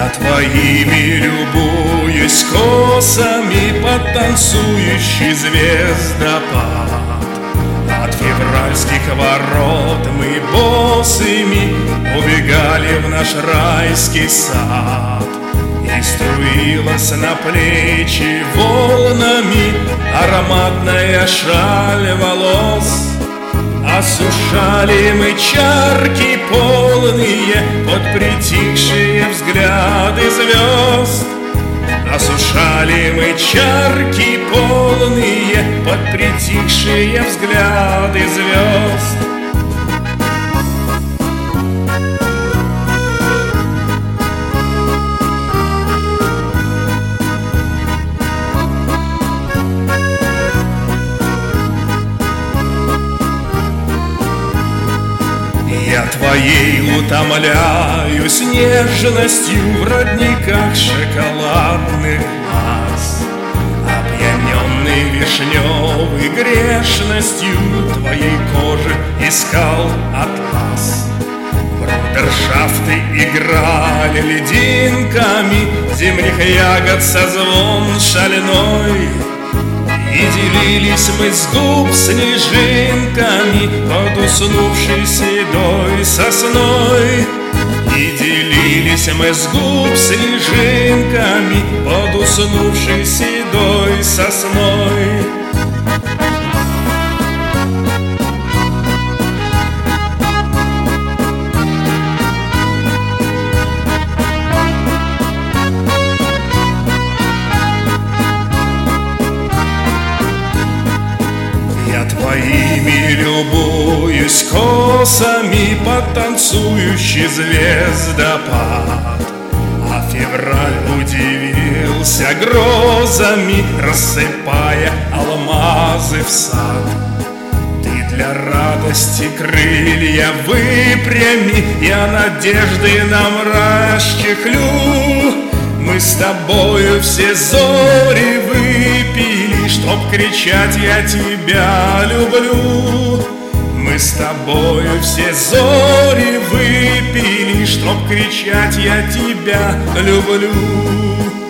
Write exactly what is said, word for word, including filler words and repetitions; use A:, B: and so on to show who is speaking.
A: Твоими любуюсь косами под танцующий звездопад. От февральских ворот мы босыми убегали в наш райский сад. И струилась на плечи волнами ароматная шаль волос. Осушали мы чарки полные под притихшие взгляды звезд. Осушали мы чарки полные под притихшие взгляды звезд. Я твоей утомляюсь нежностью в родниках шоколадных глаз. Опьяненный вишневой грешностью твоей кожи искал атлас. Брудершафты играли льдинками земных ягод созвон шальной. И делились мы с губ снежинками под уснувшей седой сосной. И делились мы с губ снежинками под уснувшей седой сосной. Твоими любуюсь косами под танцующий звездопад. А февраль удивился грозами, рассыпая алмазы в сад. Ты для радости крылья выпрями, я надежды нам расчехлю. Мы с тобою все зори выпили, чтоб кричать «я тебя люблю». Мы с тобою все зори выпили, чтоб кричать «я тебя люблю».